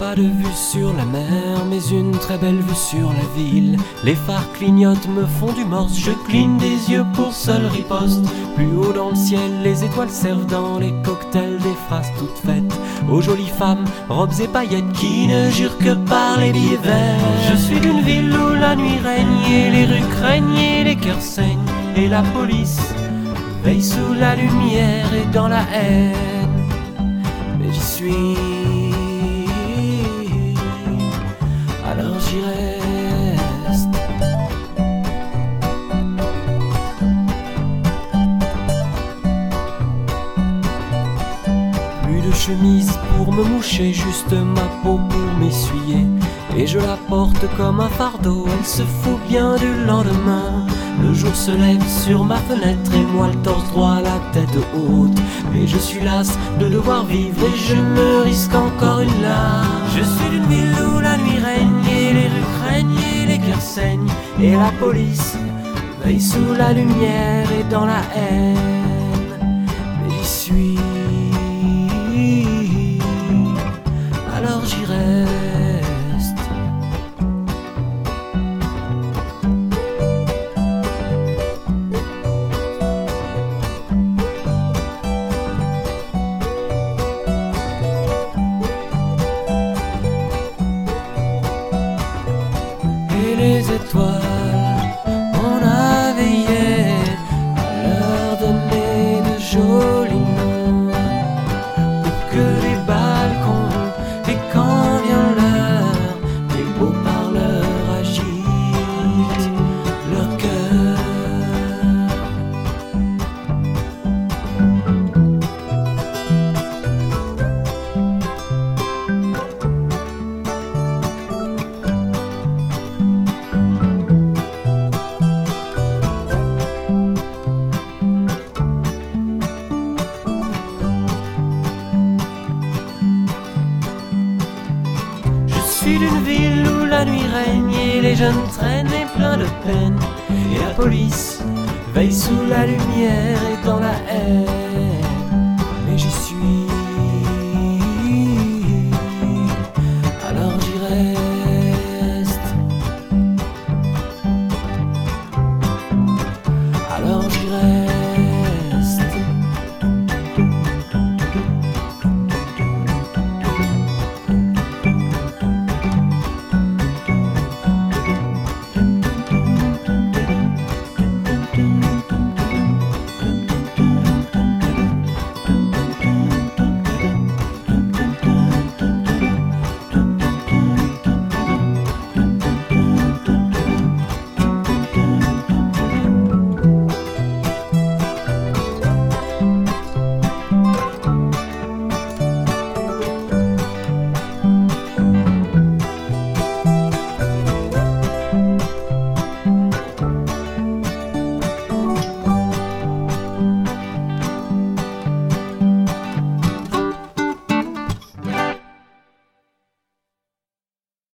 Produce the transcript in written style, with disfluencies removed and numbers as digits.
Pas de vue sur la mer, mais une très belle vue sur la ville. Les phares clignotent, me font du morse, je cligne des yeux pour seule riposte. Plus haut dans le ciel, les étoiles servent dans les cocktails des phrases toutes faites aux jolies femmes, robes et paillettes qui ne jurent que par les billets verts. Je suis d'une ville où la nuit règne et les rues craignent et les cœurs saignent, et la police veille sous la lumière et dans la haine. Mais j'y suis, alors j'y reste. Plus de chemise pour me moucher, juste ma peau pour m'essuyer. Et je la porte comme un fardeau, elle se fout bien du lendemain. Le jour se lève sur ma fenêtre et moi le torse droit, la tête haute. Mais je suis las de devoir vivre et je me risque encore une larme. Je suis d'une ville où la nuit règne et les rues craignent et les cœurs saignent, et la police veille sous la lumière et dans la haine. Mais j'y suis, alors j'y reste. Les étoiles, on a veillé à leur donner de jolis noms, pour que les balcons, et quand vient l'heure, les beaux parleurs agitent leur cœur. Je suis d'une ville où la nuit règne et les jeunes traînent et plein de peine, et la police veille sous la lumière et dans la haine.